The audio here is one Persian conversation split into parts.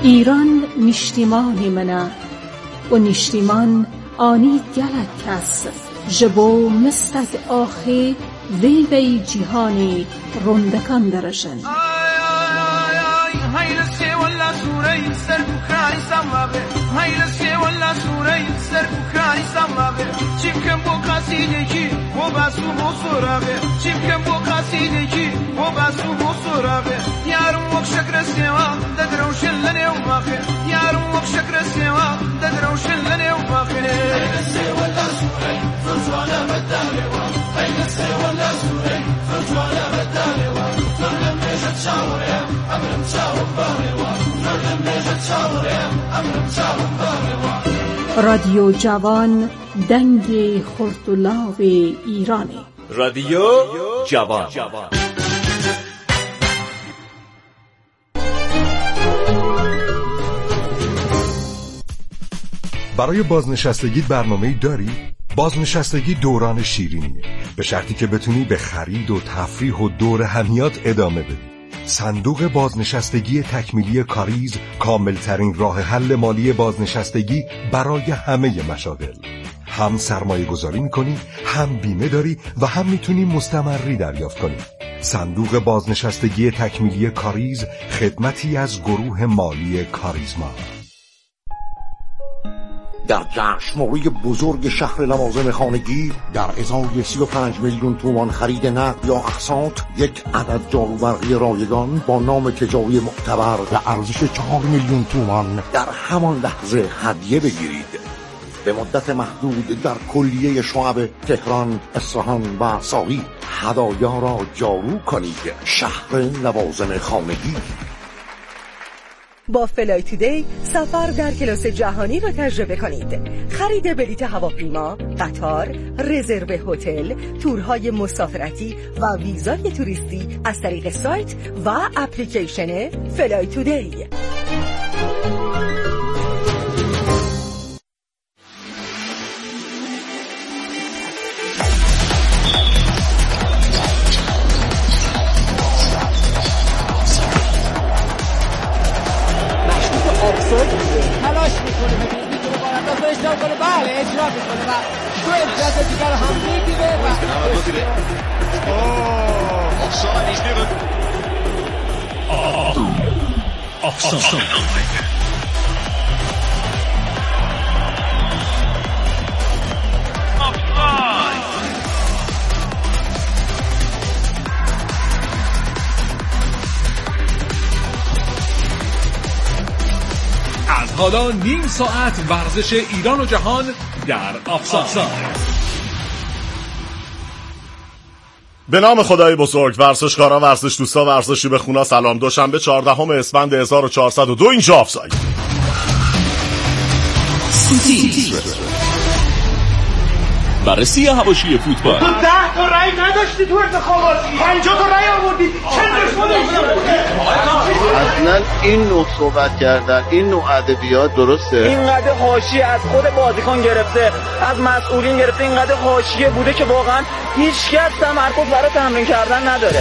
ایران نیشتیمانی منه و نیشتیمان آنی گلک کس جبو مستک آخی وی جیهانی رندکان درشن. هایرسی ولا سوری سر بخاری سماوه هایرسی ولا سوری سر بخاری سماوه چیم کم بو قصیدگی و بسو بو سراغه چیم کم بو قصیدگی و بسو بو سراغه یارم وقت شکر سیوا ددروشن لنه و باخر یارم وقت شکر سیوا ددروشن لنه و باخر هایرسی ولا سوری فرزوانا بدالوا هایرسی ولا سوری فرزوانا بدالوا نرم نجت شاورم امرم شاورم رادیو جوان دنگ خرطلاو ایرانی. رادیو جوان. برای بازنشستگی برنامه‌ای داری؟ بازنشستگی دوران شیرینیه، به شرطی که بتونی به خرید و تفریح و دور همیات ادامه بدی. صندوق بازنشستگی تکمیلی کاریز کاملترین راه حل مالی بازنشستگی برای همه مشاغل. هم سرمایه گذاری میکنی، هم بیمه داری و هم میتونی مستمری دریافت کنی. صندوق بازنشستگی تکمیلی کاریز خدمتی از گروه مالی کاریزما. در جشنواره بزرگ شهر لوازم خانگی در ازای 35 میلیون تومان خرید نقد یا اقساط یک عدد جاروبرقی رایگان با نام تجاری معتبر و ارزش 4 میلیون تومان در همان لحظه هدیه بگیرید. به مدت محدود در کلیه شعب تهران، اصفهان و ساری هدایا را جارو کنید. شهر لوازم خانگی. با فلای تودی سفر در کلاس جهانی را تجربه کنید. خرید بلیط هواپیما، قطار، رزرو هتل، تورهای مسافرتی و ویزای توریستی از طریق سایت و اپلیکیشن فلای تودی. تلاش میکنه میتونه بارنداز رو اجرا کنه. بله اجرا میکنه و دو امتیاز دیگر رو هم میگیره و آفساید ایش given. آفساید. از حالا نیم ساعت ورزش ایران و جهان در آفساید. به نام خدای بزرگ. ورزشکاران، ورزش دوستا، ورزشی به خونا سلام. دوشنبه 14 اسفند 1402 اینجا آفساید. بررسی حواشی فوتبال. تو 10 تا رای نداشتی تو انتخاباتی، 50 تا رای آوردی، چه دشمنی؟ اصلا این نوع صحبت کردن، این نوع ادبیات درسته؟ اینقدر حاشیه از خود بازیکن گرفته، از مسئولین گرفته، اینقدر حاشیه بوده که واقعا هیچ کس تمرکز برای تمرین کردن نداره.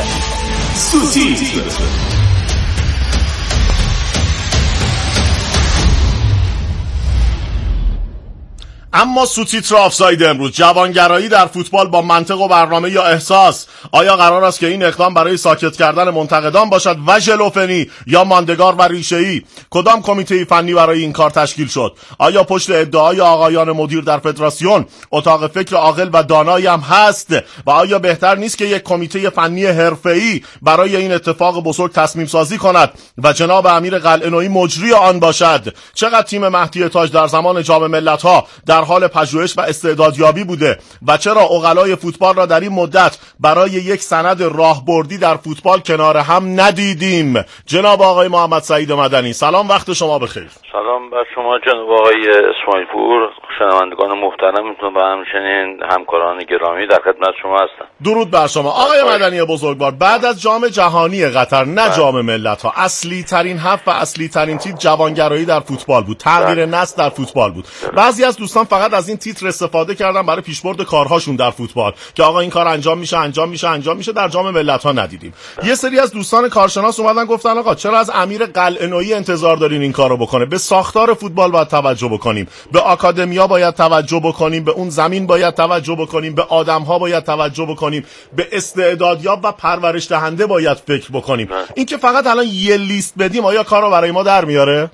اما سوتیتر آفساید امروز: جوانگرایی در فوتبال با منطق و برنامه یا احساس؟ آیا قرار است که این اقدام برای ساکت کردن منتقدان باشد و ژلوفنی یا ماندگار و ریشه‌ای؟ کدام کمیته فنی برای این کار تشکیل شد؟ آیا پشت ادعای آقایان مدیر در فدراسیون اتاق فکر عاقل و دانایی هم هست؟ و آیا بهتر نیست که یک کمیته فنی حرفه‌ای برای این اتفاق بزرگ تصمیم سازی کند و جناب امیر قلعه‌نویی مجری آن باشد؟ چقدر تیم مهدی تاج در زمان جام ملت‌ها در حال پژوهش و استعدادیابی بوده و چرا عقلای فوتبال را در این مدت برای یک سند راهبردی در فوتبال کنار هم ندیدیم؟ جناب آقای محمد سعید مدنی، سلام، وقت شما بخیر. سلام بر شما جناب آقای اسماعیل پور، شنوندگان محترمتون و همچنین همکاران گرامی در خدمت شما هستم. درود بر شما آقای مدنی بزرگوار. بعد از جام جهانی قطر، نه جام ملت‌ها، اصلی ترین هفت و اصلی ترین چیز جوانگرایی در فوتبال بود، تغییر نسل در فوتبال بود. بعضی از دوستان فقط از این تیتر استفاده کردن برای پیشبرد کارهاشون در فوتبال که آقا این کار انجام میشه در جام ملت‌ها ندیدیم. یه سری از دوستان کارشناس اومدن گفتن آقا چرا از امیر قلعه‌نویی انتظار دارین این کارو بکنه؟ به ساختار فوتبال باید توجه بکنیم، به آکادمیا باید توجه بکنیم، به اون زمین باید توجه بکنیم، به آدم‌ها باید توجه بکنیم، به استعدادیاب و پرورش دهنده باید فکر بکنیم. این که فقط الان یه لیست بدیم آیا کارو برای ما در میاره؟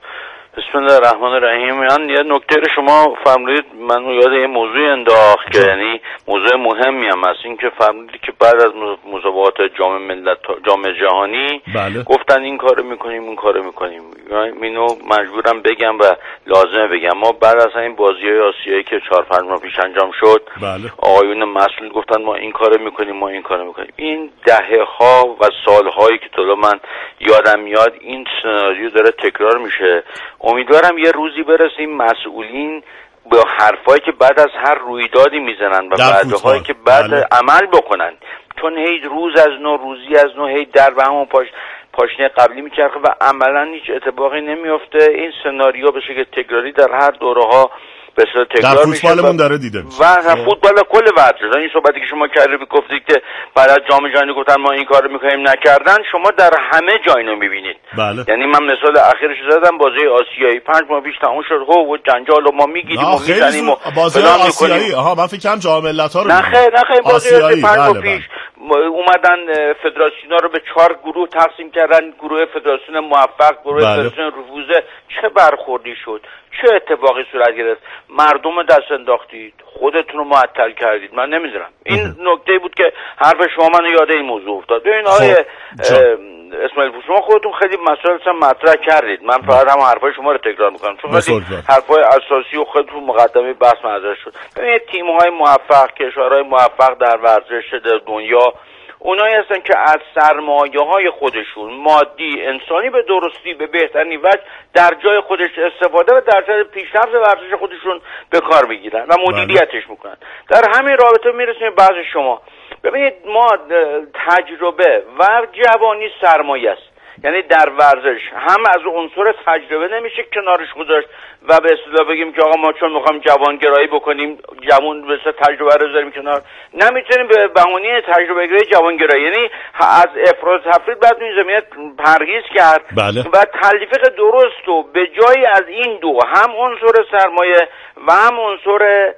بسم الله الرحمن الرحیم. من یه نکته شما فرمودید من یاد یه موضوع انداخت که یعنی موضوع مهمی هم هست، این که فرمودید که بعد از مسابقات جام جهانی گفتن این کارو میکنیم اون کارو میکنیم. اینو مجبورم بگم و لازمه بگم، ما بعد از این بازی‌های آسیایی که 4-5 ماه پیش انجام شد آقایون مسئول گفتن ما این کارو میکنیم ما این کارو میکنیم. این دهه‌ها و سال‌هایی که طول من یادم میاد این سناریو داره تکرار میشه. امیدوارم یه روزی برسیم مسئولین با حرفایی که بعد از هر رویدادی میزنن و وعده‌هایی که بعد عمل بکنن، چون هی روز از نو روزی از نو هی در به همون پاشنه قبلی میچرخه و عملا هیچ اتفاقی نمیفته. این سناریو به شکل تکراری در هر دوره‌ها به صورت تکرار در فوتبالمون داره دیده و فوتبال کل ورزش. این صحبتی که شما کردید گفتید که بعد از جام جهانی گفتن ما این کارو می‌کنیم نکردن، شما در همه جا اینو می‌بینید. یعنی من مثال اخیرش زدم بازی آسیایی 5 ماه پیش تموم شد و جنجال ما میگیریم و میزنیم و بازی آسیایی. من فکر کنم جام ملت‌ها رو نه خیر بازی 5 ماه پیش اومدن فدراسیونا رو به 4 گروه تقسیم کردن، گروه فدراسیون موفق، گروه فدراسیون رفوزه. چه برخوردی شد، چه اتفاقی صورت گرفت؟ مردم دست انداختید، خودتون رو معطل کردید. من نمیدونم. این نکته بود که حرف شما منو یاد این موضوع افتاد. ببین آقای اسماعیل پور، شما خودتون خیلی مسائل مطرح کردید، من فقط هم حرفای شما رو تکرار میکنم چون خیلی حرفای اساسی و خودتون مقدمه بحث مطرح شد. ببینید تیم‌های موفق، کشورهای موفق در ورزش در دنیا اونایی هستن که از سرمایه‌های خودشون مادی انسانی به درستی به بهترین وجه در جای خودش استفاده و در جای پیشرفت ورزش خودشون به کار میگیرن و مدیریتش میکنن. در همین رابطه میرسیم بعض شما ببینید ما تجربه و جوانی سرمایه است. یعنی در ورزش هم از عنصر تجربه نمیشه کنارش گذاشت و به اصطلاح بگیم که آقا ما چون میخوایم جوانگرایی بکنیم جوان به تجربه رو بذاریم کنار، نمیتونیم به بهونه تجربه گرایی جوانگرایی، یعنی از افراط تفرید بعد این زمینه پرهیز کرد و تلفیق درست و به جای از این دو هم عنصر سرمایه و هم عنصر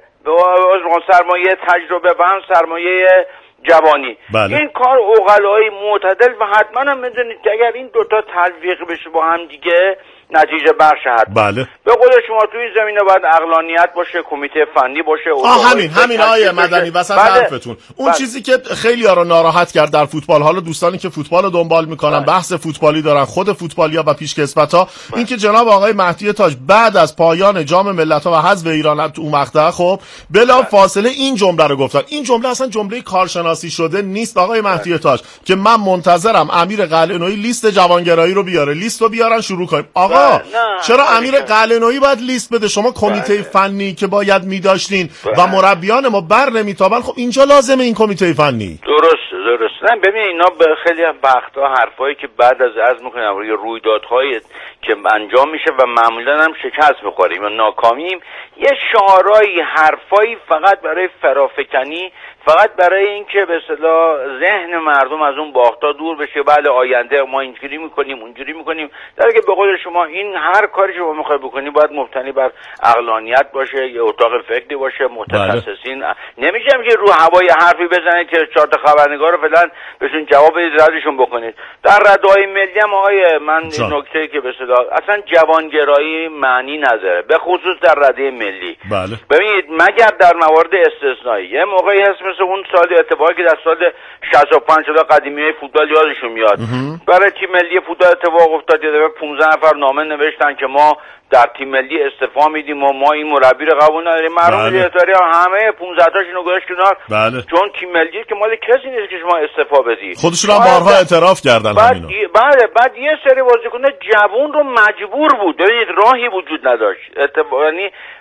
سرمایه تجربه و هم سرمایه جوانی. این کار عقلایی معتدل و حتما هم میدونید که اگر این دوتا تلفیق بشه با هم دیگه نتیجه بخش حتما. به قول شما توی این زمینه باید عقلانیت باشه، کمیته فنی باشه. همین آیه مدنی وسط حرفتون اون چیزی که خیلی ها رو ناراحت کرد در فوتبال، حالا دوستانی که فوتبال رو دنبال میکنن بحث فوتبالی دارن، خود فوتبالیا و پیشکسوت‌ها، این که جناب آقای مهدی تاج بعد از پایان جام ملت‌ها و حذف ایران تو مقطع خب بلا فاصله این جمله رو گفتن. این جمله اصلا جمله کارشناسی شده نیست آقای مهدی تاج که من منتظرم امیر قلعه‌نویی لیست جوانگرایی رو بیاره، لیست رو بیارن شروع کنیم. آقا چرا امیر قلعه‌نویی باید لیست بده؟ شما کمیته فنی که باید می‌داشتین و مربیان ما بر نمیتابن، خب اینجا لازمه این کمیته فنی. درست. نه ببین اینا به خیلی وقتا حرفایی که بعد از عزم می‌کنیم روی رویدادهای که انجام میشه و معمولا هم شکست می‌خوریم و ناکامیم، یه شعارایی حرفایی فقط برای فرافکنی، فقط برای اینکه به اصطلاح ذهن مردم از اون باختا دور بشه. بله آینده ما اینجوری میکنیم اونجوری میکنیم، در حالی که به قول شما این هر کاری شما میخوای بکنی باید مبتنی بر عقلانیت باشه، یه اتاق فکری باشه، متخصصین. نمیشه که رو هوای حرفی بزنید که 4 تا خبرنگار فعلا بهشون جواب بدید ردشون بکنید. در رده‌های ملی هم آقای من نکته که به اصطلاح اصلا جوانگرایی معنی نداره، به خصوص در رده ملی. ببینید مگر در موارد استثنایی یه موقعی هست مثل اون سال اتفاقی که در سال 65 شده قدیمیای فوتبال یادشون میاد، برای تیم ملی فوتبال اتفاق افتاد، یه 15 نفر نامه نوشتن که ما در تیم ملی استعفا میدیم و ما این مربی رو قبول نداریم. مردم دیگتاری همه 15 تاشونو گذاشت کنار چون تیم ملی که مال کسی نیست که شما استعفا بدید. خودشون هم بارها اعتراف کردن همینا. بعد یه سری بازیکن جوون رو مجبور بود، ببینید راهی وجود نداشت، یعنی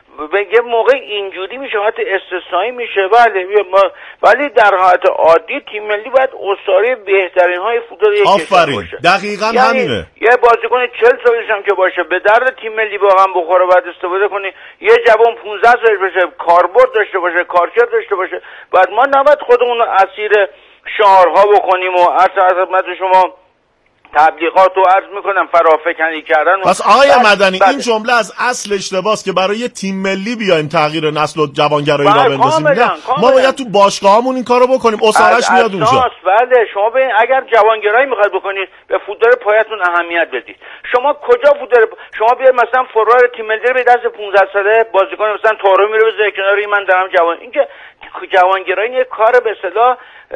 یه موقع اینجوری میشه، حالت استثنایی میشه، ولی در حالت عادی تیم ملی باید اسطوره بهترین های فوتبال یک کشور باشه. دقیقاً همینه. یه بازیکن 40 سالش هم که باشه به درد تیم ملی واقعا بخوره، باید استفاده کنی. یه جوان 15 سالش باشه، کاربرد داشته باشه، کارکرد داشته باشه. بعد ما نباید خودمون رو اسیر شعارها بکنیم و از خدمت شما تبلیغات رو عرض میکنم فرافکنی کردن. پس آقای مدنی این جمله از اصل اشتباهه که برای تیم ملی بیایم تغییر نسل و جوانگرایی را بندازیم. ما باید تو باشگاهامون این کارو بکنیم. اسارش میاد اونجا. بله شما ببین اگر جوانگرایی میخواید بکنید به فوتبال پایتون اهمیت بدید. شما کجا فوتبال شما بیاید مثلا فوروارد تیم ملی به دست 15 ساله بازیکن مثلا تورو میره بزنه کنار این من دارم جوان. اینکه جوانگرایی یه کار به اصطلاح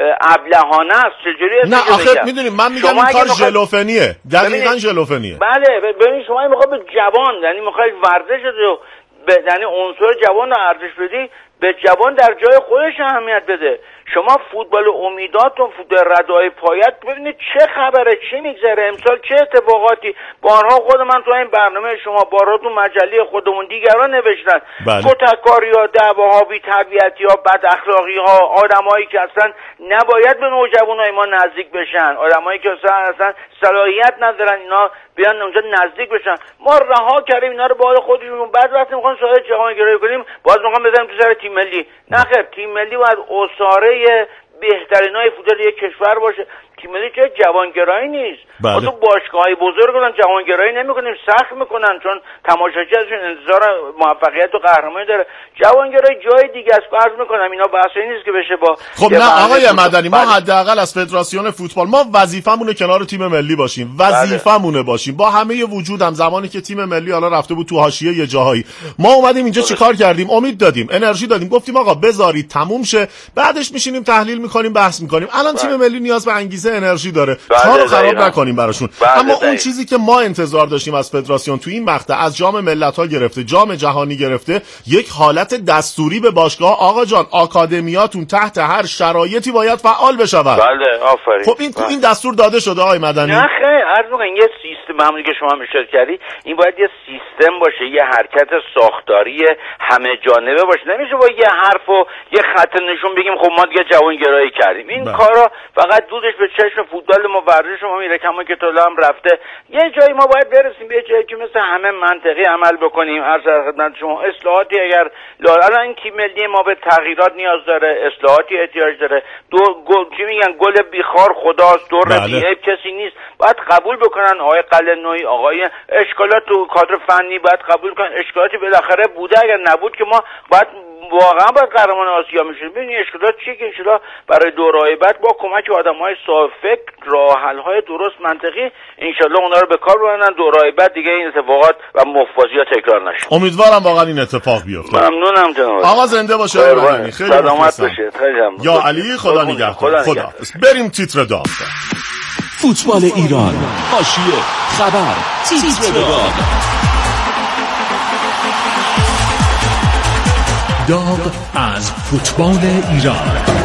ابلهانه است. چجوری نه آخه میدونید من میگم این کار ژلوفنیه. دقیقاً ژلوفنیه. بله ببینید شما میخواد به جوان یعنی میخواد ورزش رو یعنی عنصر جوان رو ارزش بدی، به جوان در جای خودش اهمیت بده. شما فوتبال امیداتون فوتبال ردای پایت ببینید چه خبره، چی میگذره امسال، چه اتفاقاتی. بارها خود من تو این برنامه شما بارها تو مجله خودمون دیگران نوشتن کتککاری ها، دعواها، بی‌تربیتی ها، بد اخلاقی ها، آدمایی که اصلا نباید به نوجوانای ما نزدیک بشن، آدمایی که اصلا صلاحیت ندارن اینا بیان اونجا نزدیک بشن. ما رها کردیم اینا رو به حال خودشون. بعد وقتی میخوان سوال جهانگرایی کنیم باز میخوان بزنیم تو سر تیم ملی. نه خیر، تیم ملی باید اسطوره بهترینای فوتبال یک کشور باشه. تیم ملی چه جوانگرایی نیست. ما تو باشگاه‌های بزرگ الان جوانگرایی نمی‌کنیم، سخت می‌کنن چون تماشاچی ازشون انتظار موفقیت و قهرمانی داره. جوانگرایی جای دیگه است. عرض می‌کنم اینا بحثی نیست که بشه با خب نه آقای مدنی ما حداقل از فدراسیون فوتبال ما وظیفمونه کنار تیم ملی باشیم. وظیفمونه باشیم با همه وجودم. زمانی که تیم ملی حالا رفته بود تو حاشیه یه جاهایی ما اومدیم اینجا چیکار کردیم؟ امید دادیم، انرژی دادیم، گفتیم آقا بذارید تموم شه، بعدش میشینیم تحلیل می‌کنیم، بحث می‌کنیم. الان تیم ملی نیاز به انگیزه انرژی داره. کارو خراب نکنیم براشون. اما اون چیزی که ما انتظار داشتیم از فدراسیون تو این مقطع از جام ملت‌ها گرفته جام جهانی گرفته یک حالت دستوری به باشگاه. آقا جان آکادمیاتون تحت هر شرایطی باید فعال بشود. بله آفرین. خب این دستور داده شده آقای مدنی؟ نه خیر، عرض می‌کنم یه سیستم همونی که شما اشاره کردی این باید یه سیستم باشه، یه حرکت ساختاری همه جانبه باشه. نمیشه با یه حرف و یه خط نشون بگیم خب ما دیگه جوانگرایی کردیم. این کارا فقط دودش به چشم فوتبال ما ورزش ما میره کما که طلا هم رفته. یه جایی ما باید برسیم به جایی که مثل همه منطقی عمل بکنیم. عرض خدمت شما اصلاحاتی اگر الان این تیم ملی ما به تغییرات نیاز داره، اصلاحاتی احتیاج داره. چی میگن گل بیخار خداست، دور بیعیب کسی نیست. باید قبول بکنن آقای قلعه‌نویی، آقای اشکالات تو کادر فنی باید قبول کنن. اشکالاتی بالاخره بوده، اگر نبود که ما باید واقعا باید قهرمان آسیا میشیم. ببینید اشکالات چیه که انشالله برای دورهای بعد با کمک آدم‌های صاحب فکر راه حل‌های درست منطقی انشالله اونا رو به کار ببرن. دورهای بعد دیگه این اتفاقات و مفاجعات تکرار نشه. امیدوارم واقعا این اتفاق بیفته. ممنونم جناب. آقا زنده باشه. خیلی سلامت باشید. خیلی ممنون. یا علی خدا نگهدار. خدا. بریم تیتر داغ. فوتبال ایران، حاشیه، خبر، تیتر داغ. داغ از فوتبال ایران.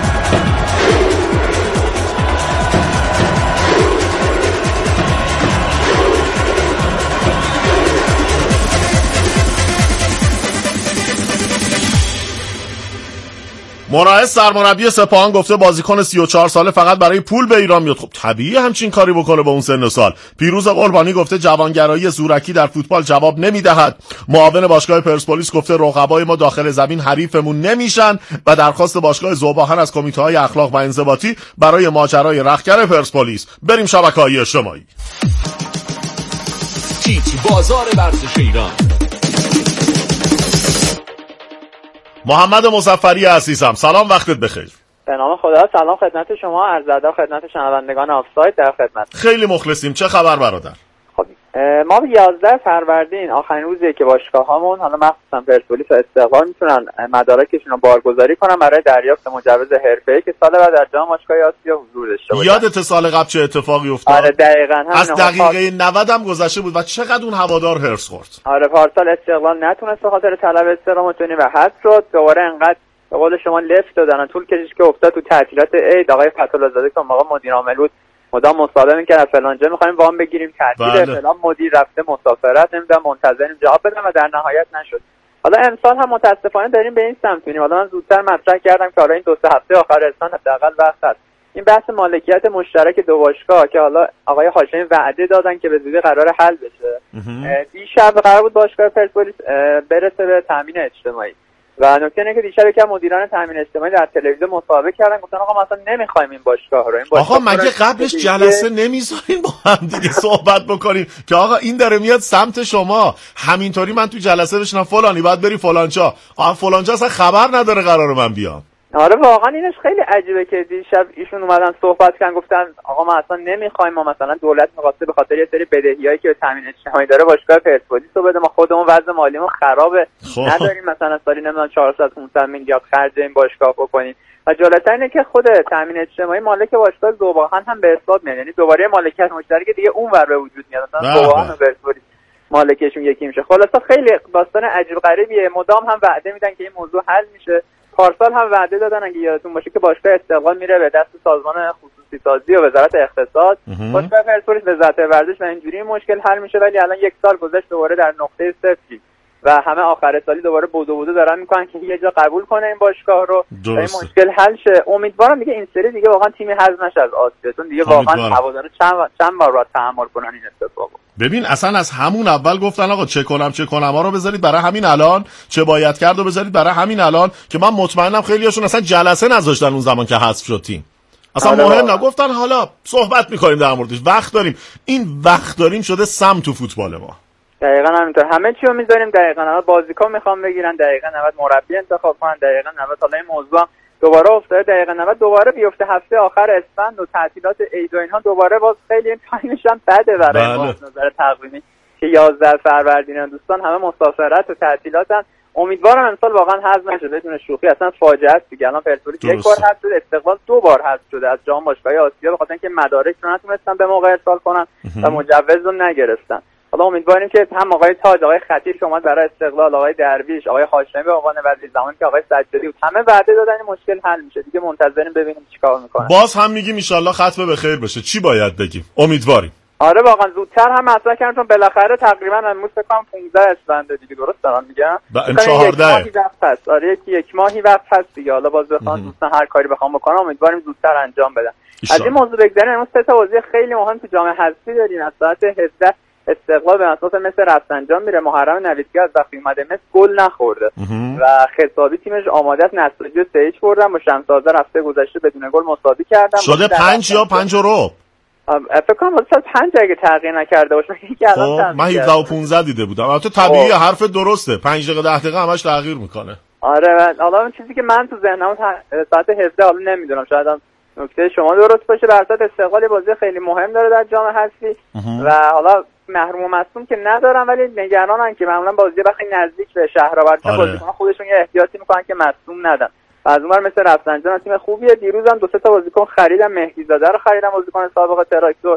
مراعس سرمربی سپاهان گفته بازیکن 34 ساله فقط برای پول به ایران میاد. خب طبیعیه همچین کاری بکنه با اون سن و سال. پیروز قربانی گفته جوانگرایی زورکی در فوتبال جواب نمیدهد. معاون باشگاه پرسپولیس گفته رقبای ما داخل زمین حریفمون نمیشن و درخواست باشگاه ذوب‌آهن از کمیته‌های اخلاق و انضباطی برای ماجرای رختکن پرسپولیس. بریم شبکه‌های اجتماعی. تیتر بازار ورزش ایران. محمد مظفری عزیزم سلام، وقتت بخیر. به نام خدا. سلام خدمت شما، عرض ادب خدمت شنوندگان آفساید در خدمت. خیلی مخلصیم. چه خبر برادر؟ خب ما 11 فروردین آخرین روزیه که باشگاه‌هامون حالا مخصوصا پرسپولیس و استقلال میتونن مدارکشون رو بارگذاری کنن برای دریافت مجوز حرفه‌ای که سال بعد در جام باشگاه‌های آسیا حضور داشته باشن. یادت سال قبل چه اتفاقی افتاد؟ آره دقیقاً از دقیقه 90 هم گذشته بود و چقدر اون هوادار هرس خورد. آره پارسال استقلال نتونست به خاطر طلب استقامتونی و حذف شد. دوباره انقدر به قول شما لفت دادن طول کشید که افتاد تو تعطیلات عید. آقای فتح‌الله که موقع مدیر عامل بود مدام مصاحبه می‌کرد فلان جا می‌خوایم وام بگیریم تعطیل فلان، مدیر رفته مسافرت، نمیدونم منتظریم جواب بدن و در نهایت نشد. حالا امسال هم متاسفانه داریم به این سمت میریم. حالا من زودتر مطرح کردم که حالا این 2-3 هفته آخر اسفند حداقل وقت هست. این بحث مالکیت مشترک دو باشگاه که حالا آقای هاشمی وعده دادن که به زودی قرار حل بشه. دیشب قرار بود باشگاه پرسپولیس برسه به تامین اجتماعی و نکته اینه که دیشب یکم مدیران تامین اجتماعی در تلویزیون مصاحبه کردن، گفتن آقا ما اصلا نمیخوایم این باشگاه رو. این باشگاه آقا مگه قبلش جلسه نمیذارین با هم دیگه صحبت بکنیم که آقا این داره میاد سمت شما؟ همینطوری من تو جلسه بشنم فلانی باید بری فلانجا، فلانجا اصلا خبر نداره قرار من بیام. آره واقعا اینش خیلی عجیبه که دیشب ایشون اومدن صحبت کردن، گفتن آقا ما اصلا نمیخوایم، ما مثلا دولت می‌خواسته به خاطر یه سری بدهیایی که به تامین اجتماعی داره باشگاه پرسپولیس رو بده، ما خودمون وضع مالیمون خرابه نداریم مثلا سالی نمیدونم 400-500 میلیارد خرج این باشگاه بکنیم. و جالب‌تر اینه که خود تامین اجتماعی مالک باشگاه ذوب‌آهن هم به حساب میاد، یعنی دوباره مالکیت مشترک دیگه اونور به وجود میاد، مثلا ذوب‌آهن و پرسپولیس مالکشون یکی میشه. خلاص خیلی داستان عجیب غریبیه. مدام هم وعده میدن که این موضوع حل میشه. پارسال هم وعده دادن اگه یادتون باشه که باشگاه استقلال میره به دست سازمان خصوصی سازی و وزارت اقتصاد، باشگاه پرسپولیس وزارت ورزش و اینجوری مشکل حل میشه. ولی الان 1 سال گذشت دوباره در نقطه صفری و همه آخر سالی دوباره بودو دارن میکنن که یه جا قبول کنه این باشگاه رو و این مشکل حل شه. امیدوارم دیگه این سری دیگه واقعا تیمی حذف نشه از آسیا، چون دیگه واقعا هوادارا چند بار را تحمل کنن این اتفاقو. ببین اصلا از همون اول گفتن آقا چه کنم ها رو بذارید برای همین الان، چه باید کرد و بذارید برای همین الان، که من مطمئنم خیلیاشون اصلا جلسه نذاشتن اون زمان که حذف شد تیم. اصلا مهم نگفتن حالا صحبت می‌کنیم در موردش، وقت داریم. این وقت داریم شده سم تو فوتبال ما. دقیقاً همینطور، همه چی رو می‌ذاریم دقیقاً 90 بازیکن می‌خوام بگیرن، دقیقاً 90 مربی انتخاب کنن، دقیقاً 90 حالا این موضوع دوباره افتاده، دقیقاً 90 دوباره بیفته هفته آخر اسفند و تعطیلات عید و اینها، دوباره باز خیلی این تایمش هم بده برای ما از نظر تقویمی که 11 فروردین دوستان همه مسافرت و تعطیلاتن. امیدوارم امسال واقعا حذف نشه، بدون شوخی اصلا فاجعه است دیگه. الان پرسپولیس 1 بار حذف شده، استقلال 2 بار حذف شده از جام باشگاه‌های آسیا به خاطر اینکه مدارک رو نتونستن به موقع ارسال کنن و مجوز رو نگرفتن. حالا امیدواریم که هم آقای تاج، آقای خطیر که اومد برای استقلال، آقای درویش، آقای هاشمی به عنوان وزیر زمانی که آقای سجادی بود، همه وعده دادن این مشکل حل میشه دیگه. منتظریم ببینیم چیکار میکنن. باز هم میگیم ان شاءالله ختم به خیر بشه. چی باید بگیم؟ امیدواریم. آره واقعا زودتر هم مطرح کردم، چون بالاخره تقریبا امروز فکر کنم 15 اسفند دیگه، درست دارم میگم؟ 14 آره یک ماهی وقت هست دیگه. حالا باز بخوام دوستان هر کاری بخوام بکنم امیدواریم زودتر انجام بدن. از این موضوع بگذریم، امروز 3 تا بازی خیلی مهم تو جام حذفی داریم. از ساعت 17 استقلال به اساس مثل رفسنجان میره. محرم نویدکی از وقتی اومده مثل گل نخورده و خطابی تیمش آماده است. نساجی 3-1 بردن با شمس‌آذر هفته گذشته بدون گل مساوی کردن. شده 5 یا 5 و ربع. فکر کنم واسه 5 اگه تغییر نکرده باشه که الان من 17 و 15 دیده بودم. البته طبیعیه، حرف درسته، 5 دقیقه 10 دقیقه همش تغییر میکنه. آره حالا اون چیزی که من تو ذهنم ساعت 17 حالا نمیدونم، شاید هم نکته شما درست باشه. برصد استقلال بازی خیلی مهم داره در جام حذفی و حالا محروم و مصدوم که ندارن، ولی نگرانن که معمولا بازی وقتی نزدیک به شهرآورد بازیکن‌ها خودشون یه احتیاطی میکنن که مصدوم ندن. از اونور مثل رفسنجان تیم خوبیه. دیروز هم 2-3 تا بازیکن خریدم، مهدی زاده رو خریدم، بازیکن سابق تراکتور،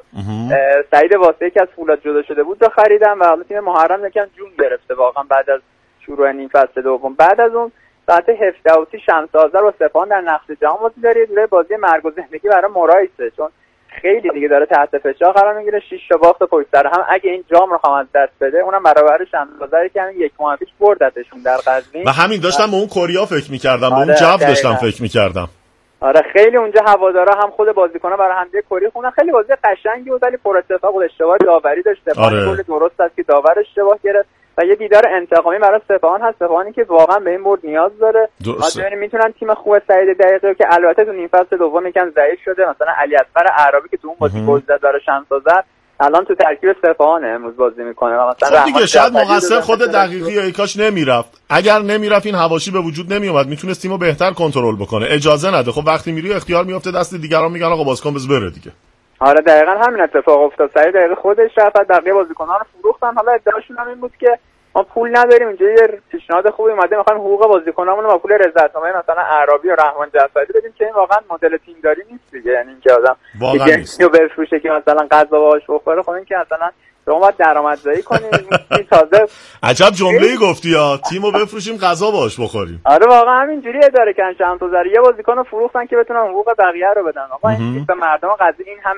سعید واسطه‌ای که از فولاد جدا شده بود رو خریدم و حالا تیم محرم یکم جون گرفته واقعا بعد از شروع نیم فصل دوم. بعد از اون ساعت 17 شمس‌آذر و سپاهان در نقش جهان بازی داره. دوره بازی مرگ و زندگی برای مرایسه، چون خیلی دیگه داره تحت فشار قرار میگیره. 6 تا باخت پشت سر هم، اگه این جام رو خواهد دست بده اونم برابر شمس‌آذری که همین 1 ماه پیش بردتشون در قزوین. و همین داشتم به اون کوریا فکر می‌کردم، به اون جو داشتم فکر می‌کردم. آره خیلی اونجا هوادارا هم خود بازیکن‌ها برای هم دیگه کوری خوندن. خیلی بازی قشنگی بود ولی پر اتفاق بود. اشتباه داوری داشت، گل درست است که داور اشتباه گرفت و یه دیدار انتقامی برای سپاهان هست. سپاهانی که واقعا به این برد نیاز داره. ما میتونن تیم خوب سعید دقیقی که البته تو نیم فصل دوم یکم ضعیف شده، مثلا علی اصغر اعرابی که تو اون بازی گل زد برای شمس‌آذر الان تو ترکیب سپاهان امروز بازی میکنه. مثلا دیگه شاید مقصر خود دقیقی یا کاش نمیرفت. اگر نمیرفت این حواشی به وجود نمیومد، میتونست تیمو بهتر کنترل بکنه. اجازه نده. خب وقتی میری اختیار میفته دست دیگران، میگن آقا بازیکن بز بره دیگه. آره دقیقاً همین اتفاق افتاد. سعید دقیقی خودش رفت، بقیه بازیکن‌ها رو فروختن. حالا ادعاشون هم این بود که ما پول نداریم، اینجا یه پیشنهاد خوبی اومده می‌خوایم حقوق بازیکنامون رو با پول رضایت‌نامه مثلا اعرابی و رحمان جعفری بدیم که این واقعا مدل تیمداری نیست دیگه. یعنی اینکه آدم یه بفروشه که مثلا غذا باهاش بخوره، خب این که مثلا شما باید درآمدزایی کنید. این تازه عجب جمله‌ای گفتی یا تیمو بفروشیم غذا باهاش بخوریم. آره واقعا همینجوری اداره کردن. چند تا یه بازیکن رو فروختن که بتونن حقوق بقیه رو بدن. آقا این به مردم قضیه این همه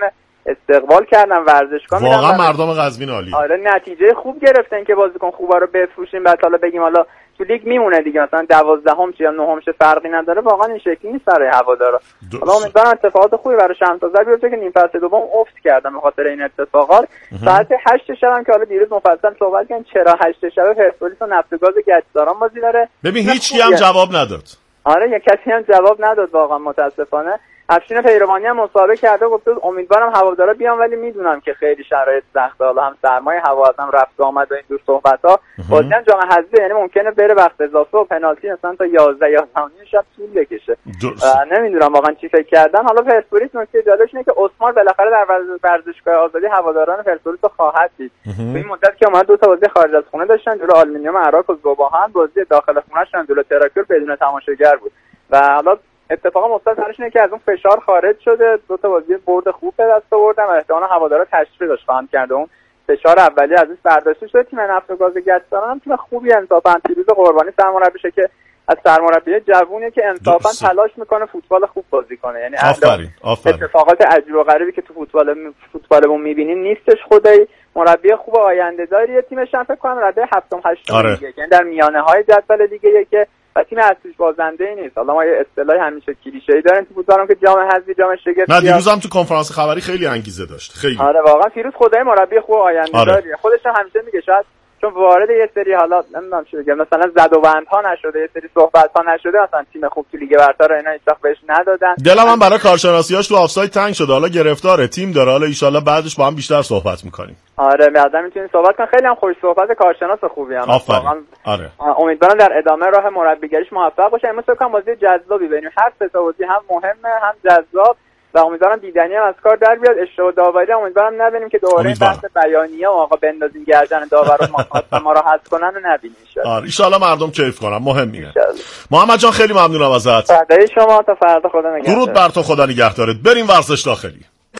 استقبال کردن ورزشگاه واقعا مردم قزوین عالی. آره نتیجه خوب گرفتن که بازیکن خوبا رو بفروشیم بعد حالا بگیم حالا تو لیگ میمونه دیگه، مثلا 12ام یا 9ام فرقی نداره. واقعا این شکلی نیست برای هوادارا. حالا امیدوارم اتفاقات خوبی برای شمس‌آذر بیفته که نیم فصل دوم افت کردن به خاطر این اتفاقات. ساعت 8 شب هم که حالا دیروز مفصل صحبت کردن چرا 8 شب پرسپولیس و نفت گاز گچساران بازی داره. ببین هیچ کی هم جواب نداد. آره یک کسی هم جواب نداد واقعا متاسفانه. افشین پیروانی هم مصاحبه کرده گفته امیدوارم هوادارا بیان ولی میدونم که خیلی شرایط سخته، حالا هم سرمایه هوا هم رفت و آمد و این جور صحبت‌ها. بازی هم جام حذفی یعنی ممکنه بره وقت اضافه و پنالتی مثلا تا 11 یا 9 شب طول بکشه. نمیدونم واقعا چی فکر کردن. حالا پرسپولیس نکته جالبش اینه که اسمار بالاخره در ورزشگاه آزادی هواداران پرسپولیس رو خواهد دید. تو این مدت که اومد دو تا بازی خارج از خونه داشتن، جلوی آلومینیوم عراق و ذوباهن، بازی داخل خونه‌شون جلوی تراکتور بدون تماشاگر بود و حالا اتفاق مثبت سرش اینه که از اون فشار خارج شده، دو تا بازی برد خوب به دست آوردن و احتمالاً هوادارا تشویق داشت خواهند کرد. اون فشار اولی از این برداشته شده. تیم نفت و گاز گچساران هم تیم خوبی انصافا پیروز قربانی سرمربیشه که از سرمربی جوونیه که انصافا تلاش میکنه فوتبال خوب بازی کنه. یعنی آفرین. اتفاقات عجیب و غریبی که تو فوتبالمون میبینیم نیستش. خدایی مربی خوب آینده داریه. تیمش هم فکر کنم رده 7م 8م لیگه، یعنی در میانه‌های جدول لیگه که و تیم اصلیش بازنده نیست. حالا ما یه اصطلاح همیشه کلیشه‌ای داریم تو فوتبال که جام حذفی جام شگفتی. نه دیروز هم تو کنفرانس خبری خیلی انگیزه داشت. خیلی. آره واقعا فیروز خدای مربی خوب آینده داریه. خودش هم همیشه میگه شاید چون وارد یه سری حالا نمیدونم چی بگم مثلا زدوبندها نشده، یه سری صحبت‌ها نشده، مثلا تیم خوب تو لیگ برتر اینا هیچ وقت بهش ندادن. دلم هم برای کارشناسیاش تو آفساید تنگ شده. حالا گرفتاره، تیم داره. حالا ان شاءالله بعدش با هم بیشتر صحبت می‌کنیم. آره بعدا میتونیم صحبت کنیم. خیلی هم خوش صحبت کارشناس خوبی هم. آره. امیدوارم در ادامه راه مربیگریش موفق باشه. امروز فکر کنم بازی جذابی ببینیم. هر سه تا بازی هم مهمه هم جذاب و امیدوارم دیدنی هم از کار در بیاد. اشتباه داوری امیدوارم نبینیم که دوباره بحث بیانیه و آقا بندازین گردن داورا ما رو حذف کنن و نبینیم. آره ان شاء الله مردم کیف کنن. مهمه. محمد جان خیلی ممنونم ازت. فدای شما. تا فردا خدا نگهدار. درود بر تو. خدا نگهدارت. بریم ورزش داخلی.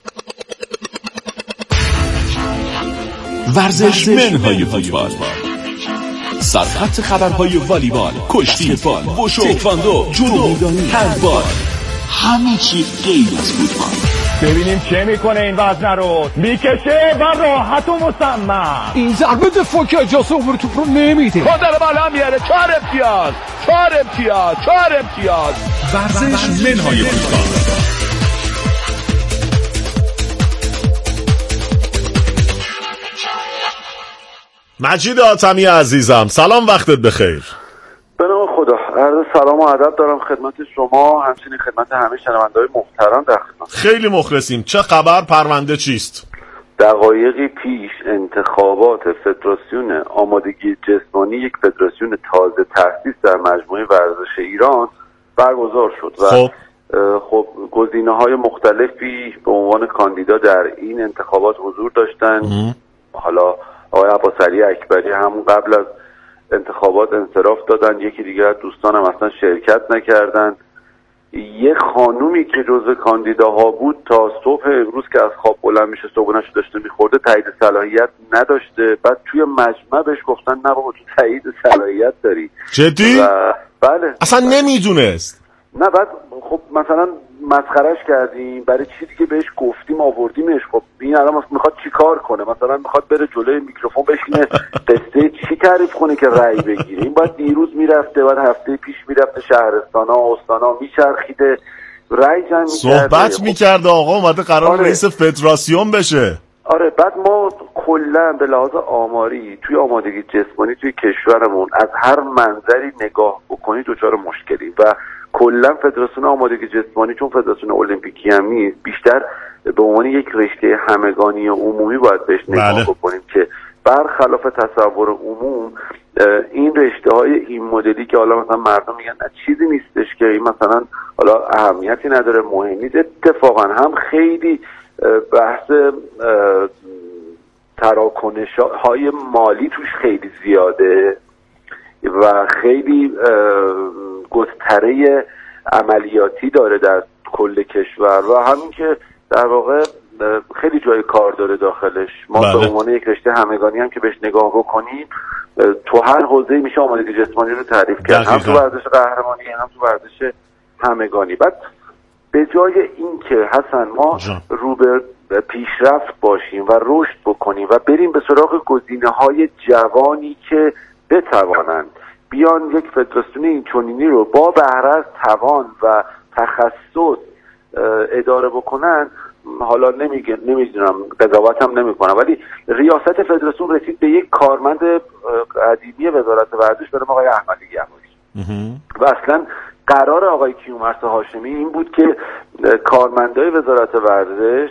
ورزش منهای فوتبال، سرخط خبرهای والیبال، کشتی فال، وشو، تکواندو، جودو میدانی، هندبال، همه چی غیر از فوتبال. ببینیم چه میکنه این وزنه رو میکشه و راحت و مصمم. این ضربه دفاع که اجازه عبور توپ رو نمیده. داره بالا میاره. 4 امتیاز. ورزش منهای فوتبال. مجید آتمی عزیزم سلام، وقتت بخیر. به نام خدا. عرض سلام و ادب دارم خدمت شما، همچنین خدمت همه شنونده‌های محترم در خدمت. خیلی مخلصیم. چه خبر؟ پرونده چیست؟ دقایقی پیش انتخابات فدراسیون آمادگی جسمانی، یک فدراسیون تازه تأسیس در مجموعه ورزش ایران برگزار شد و خب گزینه‌های مختلفی به عنوان کاندیدا در این انتخابات حضور داشتن. حالا آقای عباسعلی اکبری همون قبل از انتخابات انصراف دادن، یکی دیگه از دوستانم اصلا شرکت نکردن. یه خانومی که جزو کاندیداها بود تا صبح امروز که از خواب بلند میشه صبحونه‌شو داشته میخورده تایید صلاحیت نداشته. بعد توی مجمع بهش گفتن نه بابا تو تایید صلاحیت داری. جدی؟ بله. اصلا نمیدونست. نه بعد خب مثلا مسخرهش کردیم، برای چی دیگه بهش گفتیم آوردیمش. خب این الان میخواد چی کار کنه؟ مثلا میخواد بره جلوی میکروفون بشینه قصه چی تعریف کنه که رأی بگیره؟ این باید دیروز میرفته، بعد هفته پیش میرفته شهرستانا استانا میچرخیده رأی جمع میکرده، صحبت میکرده. آقا اومده قرار رئیس فدراسیون بشه. آره بعد ما کلا به لحاظ آماری توی آمادگی جسمانی توی کشورمون از هر منظری نگاه بکنی دچار مشکلی و کلا فدراسیون آمادگی جسمانی چون فدراسیون المپیکی هم نیست، بیشتر به عنوان یک رشته همگانی عمومی باید بهش نگاه بکنیم که برخلاف تصور عموم این رشته های این مدلی که حالا مثلا مردم میگن چیزی نیستش که این مثلا حالا اهمیتی نداره مهم نیست، اتفاقا هم خیلی بحث تراکنش های مالی توش خیلی زیاده و خیلی گستره عملیاتی داره در کل کشور و همین که در واقع خیلی جای کار داره داخلش. ما به عنوان یک رشته همگانی هم که بهش نگاه بکنیم تو هر حوزه‌ای میشه آمادگی جسمانی رو تعریف کرد، هم تو ورزش قهرمانی هم تو ورزش همگانی. بعد به جای اینکه حسن ما رو به پیشرفت باشیم و رشد بکنیم و بریم به سراغ گزینه‌های جوانی که بتوانند بیان یک فدراسیون اینچنینی رو با بهره از توان و تخصص اداره بکنن، حالا نمیدونم قضاوت هم نمیکنم، ولی ریاست فدراسیون رسید به یک کارمند قدیمی وزارت ورزش به نام آقای احمدی گواری و اصلا قرار آقای کیومرث هاشمی این بود که کارمندای وزارت ورزش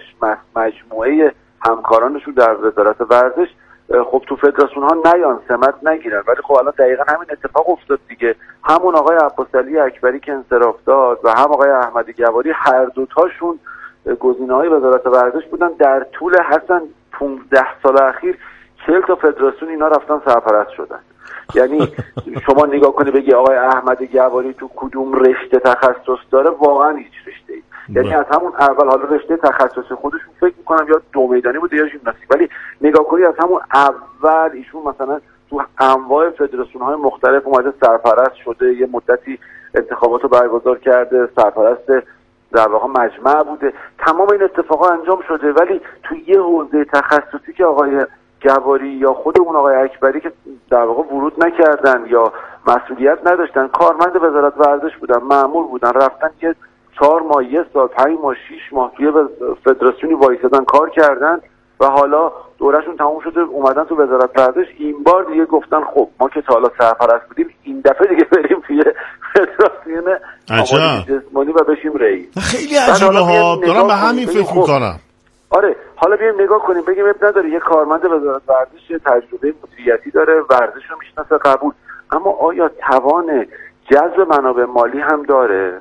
مجموعه همکارانشون در وزارت ورزش خب تو فدراسیون ها نیان سمت نگیرن، ولی خب الان دقیقا همین اتفاق افتاد دیگه. همون آقای عباسعلی اکبری که انصراف داد و هم آقای احمدی گواری هر دوتاشون گزینه‌های وزارت ورزش بودن. در طول حسن 15 سال اخیر 40 تا فدراسیون اینا رفتن سرپرست شدن. یعنی شما نگاه کنی بگی آقای احمدی گواری تو کدوم رشته تخصص داره، واقعا هیچ رشته‌ای. یعنی از همون اول، حالا رشته تخصصی خودشون فکر می‌کنم یا دو میدانی بوده یا ژیمناستیک، ولی نگاه کنی از همون اول ایشون مثلا تو انواع فدراسیون‌های مختلف اومده سرپرست شده، یه مدتی انتخابات رو برگزار کرده، سرپرست در واقع مجمع بوده، تمام این اتفاقا انجام شده. ولی تو یه حوزه تخصصی که آقای گواری یا خود اون آقای اکبری که در واقع ورود نکردن یا مسئولیت نداشتن، کارمند وزارت ورزش بودن، مأمور بودن، رفتن که 4 ماه، 1 سال، 5 ماه، 6 ماه توی فدراسیونی وایسادن کار کردن و حالا دورشون تموم شده اومدن تو وزارت ورزش. این بار دیگه گفتن خب ما که تا حالا سرپرست بودیم، این دفعه دیگه بریم توی فدراسیون آمادگی جسمانی و بشیم رئیس. خیلی عجیبه ها، دارم به همین فکر میکنم. آره حالا بیایم نگاه کنیم بگیم اب نداره، یه کارمند وزارت ورزش تجربه مدیریتی داره، ورزش رو میشناسه، قبول، اما آیا توان جذب منابع مالی هم داره؟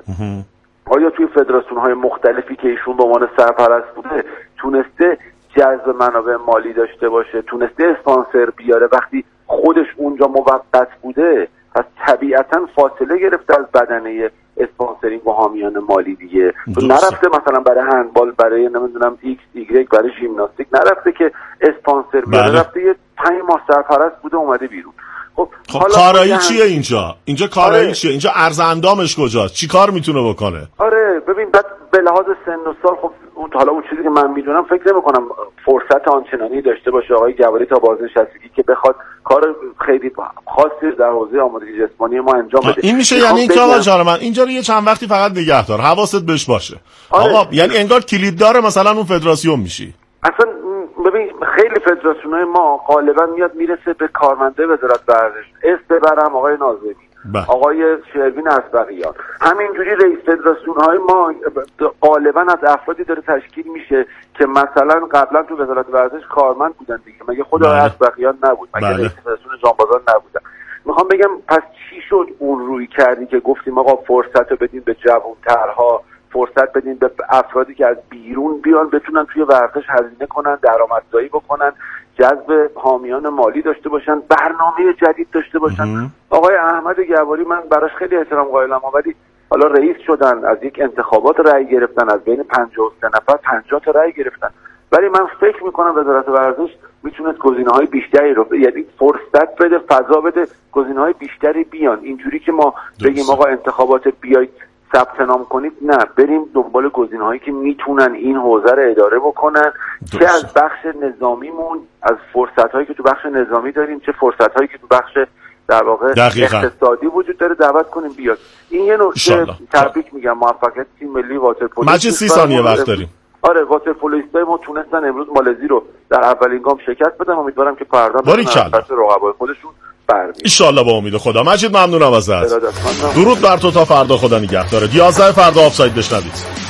آیا توی فدراسیون‌های مختلفی که ایشون به عنوان سرپرست بوده تونسته جذب منابع مالی داشته باشه، تونسته اسپانسر بیاره؟ وقتی خودش اونجا موقت بوده پس طبیعتا فاصله گرفته از بدنه اسپانسرینگ و حامیان مالی دیگه. نرفته مثلا برای هندبال، برای نمیدونم ایکس ایگرگ، برای ژیمناستیک نرفته که اسپانسر بیاره، رفته یه 5 ماه سرپرست بوده اومده بیرون. خب کارایی چیه اینجا کارایی چیه؟ اینجا ارز اندامش کجاست؟ چی کار میتونه بکنه؟ آره ببین، بعد به لحاظ سن و سال خب حالا اون چیزی که من میدونم فکر نمی‌کنم فرصت آنچنانی داشته باشه آقای گواری تا بازنشستگی که بخواد کار خیلی خاصی در حوزه آمادگی جسمانی ما انجام بده. این میشه یعنی اینکه آقا جان من اینجا رو یه چند وقتی فقط نگه دار، حواست بهش باشه. آقا یعنی انگار کلید داره مثلا اون فدراسیون میشی. اصلا ببین خیلی فدراسیون‌های ما غالبا میرسه به کارمنده وزارت ورزش، ببرم آقای ناظمی، آقای شروین اسبقیان، همینجوری رئیس فدراسیون‌های ما غالبا از افرادی داره تشکیل میشه که مثلا قبلا تو وزارت ورزش کارمند بودن دیگه، مگه خود آقای اسبقیان نبود؟ مگه رئیس فدراسیون جانبازان نبودن؟ میخوام بگم پس چی شد اون روی کردی که گفتیم آقا فرصت رو بدیم به جوان‌ترها، فرصت بدین به افرادی که از بیرون بیان بتونن توی ورزش هزینه کنن، درآمدزایی بکنن، جذب حامیان مالی داشته باشن، برنامه جدید داشته باشن. آقای احمد گواری من براش خیلی احترام قائلم، ولی حالا رئیس شدن، از یک انتخابات رأی گرفتن، از بین 53 نفر 50 تا رأی گرفتن، ولی من فکر میکنم وزارت ورزش میتونه گزینه‌های بیشتری رو، یعنی فرصت بده، فضا بده، گزینه‌های بیشتری بیان. اینجوری که ما بگیم آقا انتخابات بیاید ثبت نام کنید، نه، بریم دنبال گزینه‌هایی که میتونن این حوزه رو اداره بکنن، چه از بخش نظامیمون، از فرصت‌هایی که تو بخش نظامی داریم، چه فرصت‌هایی که تو بخش در واقع اقتصادی وجود داره دعوت کنیم بیاد. این یه نکته تبریک میگم موفقیت تیم ملی واترپولو. ما 30 ثانیه وقت داریم. آره واترپولویستای ما تونستن امروز مالزی رو در اولین گام شکست بدن، امیدوارم که فردا بتونن از رقبای خودشون برمی. ان شاءالله با امید خدا. مجید ممنونم ازت. درود بر تو تا فردا، خدا نگهدارت. 11 فردا آفساید بشنوید.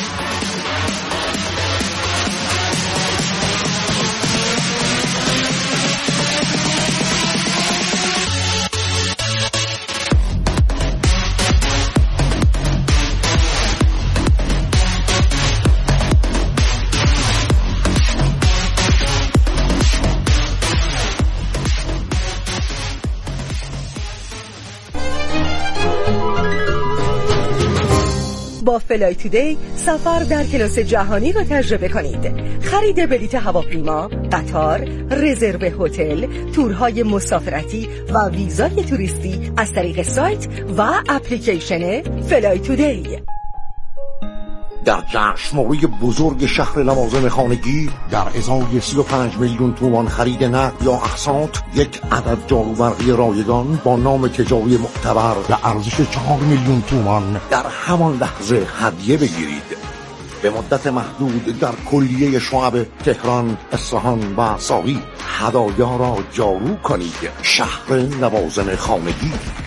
با فلای تودی سفر در کلاس جهانی را تجربه کنید. خرید بلیط هواپیما، قطار، رزرو هتل، تورهای مسافرتی و ویزای توریستی از طریق سایت و اپلیکیشن فلای تودی. در جشنواره بزرگ شهر لوازم خانگی در ازای 35 میلیون تومان خرید نقد یا اقساط یک عدد جاروبرقی رایگان با نام تجاری معتبر به ارزش 4 میلیون تومان در همان لحظه هدیه بگیرید. به مدت محدود در کلیه شعب تهران، اصفهان و ساقی هدایا را جارو کنید. شهر لوازم خانگی.